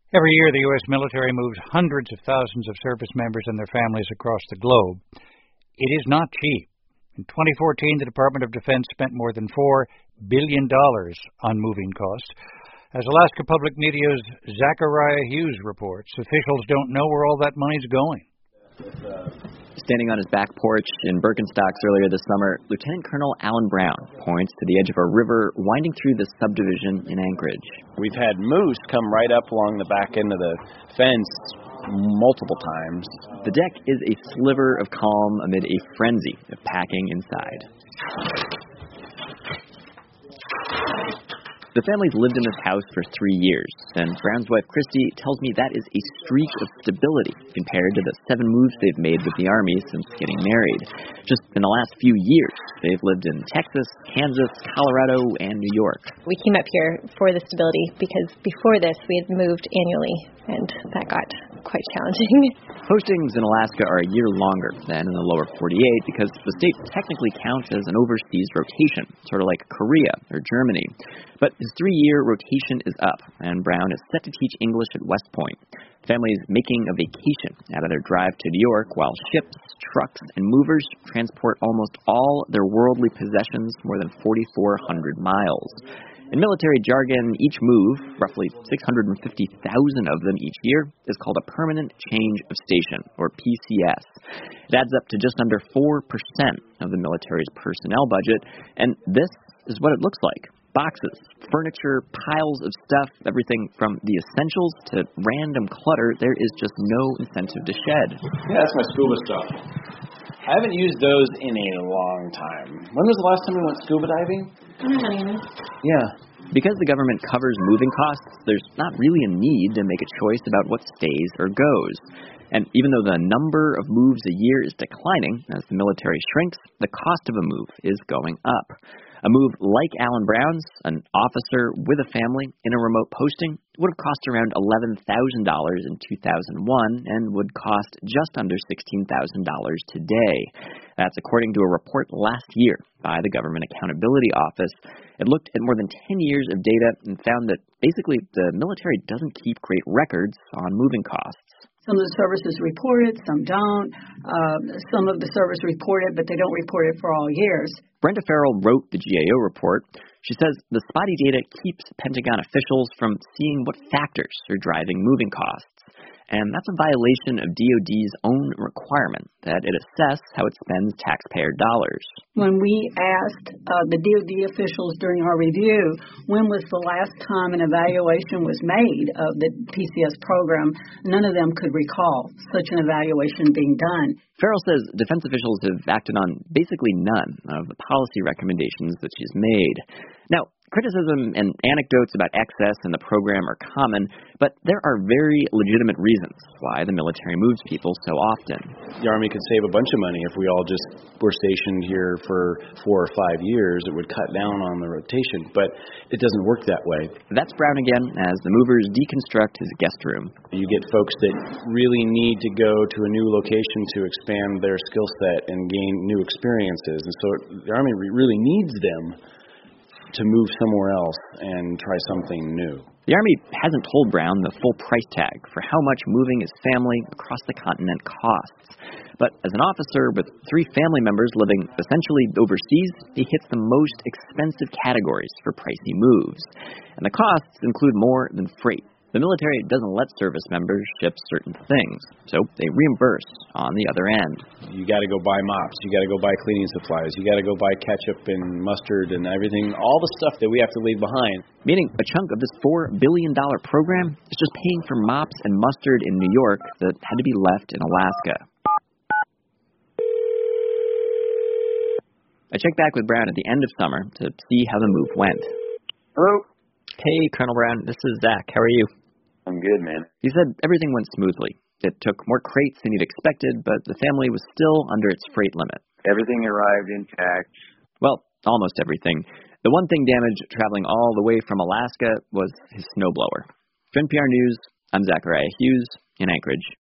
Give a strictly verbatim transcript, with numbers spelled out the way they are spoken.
Every year, the U S military moves hundreds of thousands of service members and their families across the globe. It is not cheap. In twenty fourteen, the Department of Defense spent more than four billion dollars on moving costs. As Alaska Public Media's Zachariah Hughes reports, officials don't know where all that money's going. Standing on his back porch in Birkenstocks earlier this summer, Lieutenant Colonel Alan Brown points to the edge of a river winding through the subdivision in Anchorage. We've had moose come right up along the back end of the fence multiple times. The deck is a sliver of calm amid a frenzy of packing inside. The family's lived in this house for three years, and Brown's wife, Christy, tells me that is a streak of stability compared to the seven moves they've made with the Army since getting married. Just in the last few years, they've lived in Texas, Kansas, Colorado, and New York. We came up here for the stability because before this, we had moved annually, and that got quite challenging. Postings in Alaska are a year longer than in the lower forty-eight because the state technically counts as an overseas rotation, sort of like Korea or Germany. But his three-year rotation is up, and Brown is set to teach English at West Point. Families making a vacation out of their drive to New York while ships, trucks, and movers transport almost all their worldly possessions more than forty-four hundred miles. In military jargon, each move, roughly six hundred fifty thousand of them each year, is called a Permanent Change of Station, or P C S. It adds up to just under four percent of the military's personnel budget, and this is what it looks like. Boxes, furniture, piles of stuff, everything from the essentials to random clutter. There is just no incentive to shed. Yeah, that's my scuba stuff. I haven't used those in a long time. When was the last time we went scuba diving? Yeah. Because the government covers moving costs, there's not really a need to make a choice about what stays or goes. And even though the number of moves a year is declining as the military shrinks, the cost of a move is going up. A move like Alan Brown's, an officer with a family in a remote posting, would have cost around eleven thousand dollars in two thousand one and would cost just under sixteen thousand dollars today. That's according to a report last year by the Government Accountability Office. It looked at more than ten years of data and found that basically the military doesn't keep great records on moving costs. Some of the services report it, some don't. Uh, some of the services report it, but they don't report it for all years. Brenda Farrell wrote the G A O report. She says the spotty data keeps Pentagon officials from seeing what factors are driving moving costs. And that's a violation of D O D's own requirement that it assess how it spends taxpayer dollars. When we asked uh, the D O D officials during our review, when was the last time an evaluation was made of the P C S program, none of them could recall such an evaluation being done. Farrell says defense officials have acted on basically none of the policy recommendations that she's made. Now, criticism and anecdotes about excess in the program are common, but there are very legitimate reasons why the military moves people so often. The Army could save a bunch of money if we all just were stationed here for four or five years. It would cut down on the rotation, but it doesn't work that way. That's Brown again as the movers deconstruct his guest room. You get folks that really need to go to a new location to expand their skill set and gain new experiences, and so the Army really needs them to move somewhere else and try something new. The Army hasn't told Brown the full price tag for how much moving his family across the continent costs. But as an officer with three family members living essentially overseas, he hits the most expensive categories for pricey moves. And the costs include more than freight. The military doesn't let service members ship certain things, so they reimburse on the other end. You got to go buy mops, you got to go buy cleaning supplies, you got to go buy ketchup and mustard and everything, all the stuff that we have to leave behind. Meaning a chunk of this four billion dollars program is just paying for mops and mustard in New York that had to be left in Alaska. I checked back with Brown at the end of summer to see how the move went. Hello? Hey, Colonel Brown, this is Zach. How are you? I'm good, man. He said everything went smoothly. It took more crates than he'd expected, but the family was still under its freight limit. Everything arrived intact. Well, almost everything. The one thing damaged traveling all the way from Alaska was his snowblower. For N P R News, I'm Zachariah Hughes in Anchorage.